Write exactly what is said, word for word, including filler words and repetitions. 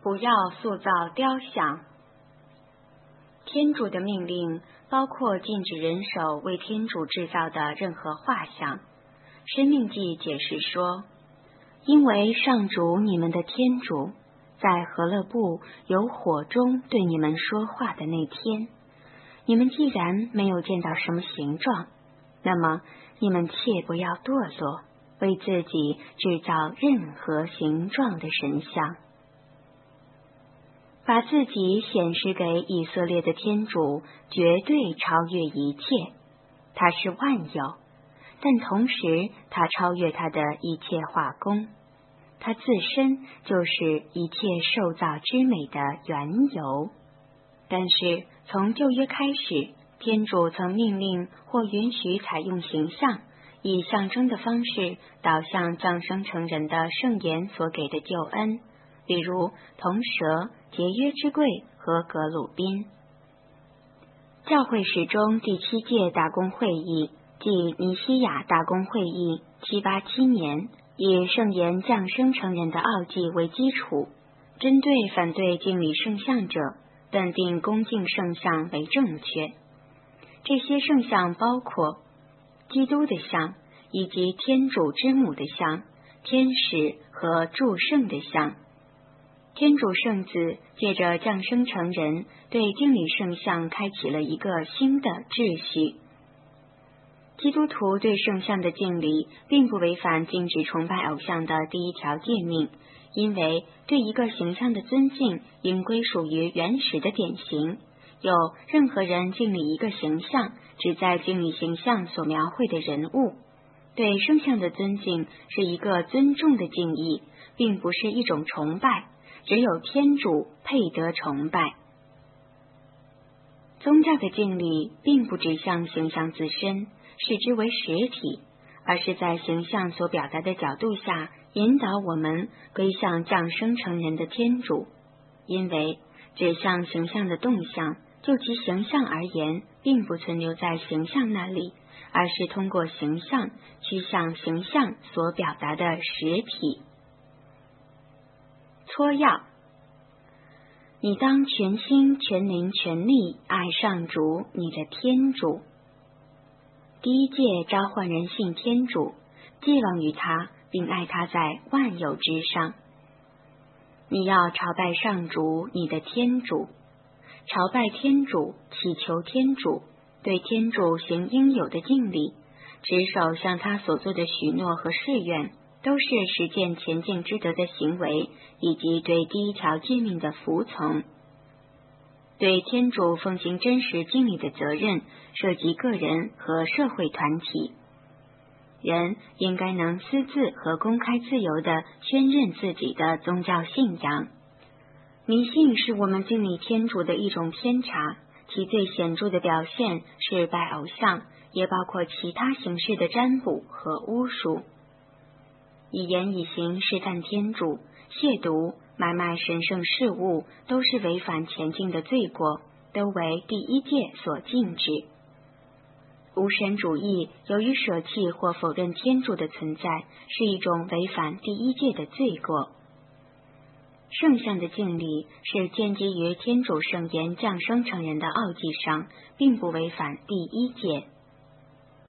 不要塑造雕像。天主的命令包括禁止人手为天主制造的任何画像。申命记解释说，因为上主你们的天主在何勒布有火中对你们说话的那天，你们既然没有见到什么形状，那么你们切不要堕落，为自己制造任何形状的神像。把自己显示给以色列的天主绝对超越一切，他是万有，但同时他超越他的一切画工，他自身就是一切受造之美的缘由。但是从旧约开始，天主曾命令或允许采用形象，以象征的方式导向降生成人的圣言所给的救恩，比如铜蛇、节约之柜和格鲁宾。教会史中第七届大公会议，即尼西亚大公会议七八七年，以圣言降生成人的奥迹为基础，针对反对敬礼圣像者，断定恭敬圣像为正确。这些圣像包括基督的像，以及天主之母的像、天使和祝圣的像。天主圣子借着降生成人，对敬礼圣像开启了一个新的秩序。基督徒对圣像的敬礼并不违反禁止崇拜偶像的第一条诫命，因为对一个形象的尊敬应归属于原始的典型。有任何人敬礼一个形象，只在敬礼形象所描绘的人物。对圣像的尊敬是一个尊重的敬意，并不是一种崇拜，只有天主配得崇拜。宗教的敬礼并不指向形象自身，视之为实体，而是在形象所表达的角度下，引导我们归向降生成人的天主。因为指向形象的动向，就其形象而言，并不存留在形象那里，而是通过形象趋向形象所表达的实体。撮要：你当全心全灵全力爱上主你的天主。第一届召唤人信天主，寄望于他，并爱他在万有之上。你要朝拜上主你的天主，朝拜天主，祈求天主，对天主行应有的敬礼，执守向他所做的许诺和誓愿，都是实践前进之德的行为，以及对第一条诫命的服从。对天主奉行真实敬礼的责任涉及个人和社会团体。人应该能私自和公开自由地宣认自己的宗教信仰。迷信是我们敬礼天主的一种偏差，其最显著的表现是拜偶像，也包括其他形式的占卜和巫术。以言以行试探天主，亵渎、买卖神圣事物都是违反前进的罪过，都为第一诫所禁止。无神主义由于舍弃或否认天主的存在，是一种违反第一诫的罪过。圣像的敬礼是建基于天主圣言降生成人的奥迹上，并不违反第一诫。